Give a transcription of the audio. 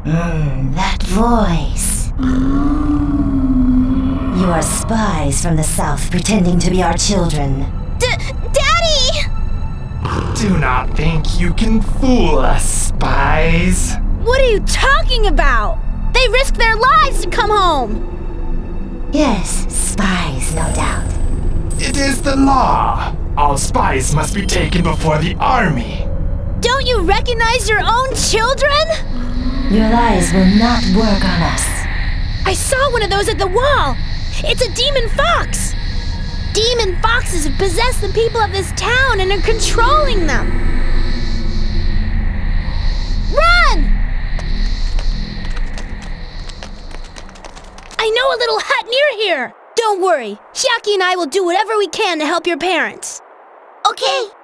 That voice. You are spies from the South pretending to be our children. Daddy! Do not think you can fool us, spies. What are you talking about? They risked their lives to come home! Yes, spies, no doubt. It is the law. All spies must be taken before the army. Don't you recognize your own children? Your lies will not work on us. I saw one of those at the wall! It's a demon fox! Demon foxes have possessed the people of this town and are controlling them! Run! I know a little hut near here! Don't worry, Chiaki and I will do whatever we can to help your parents. Okay.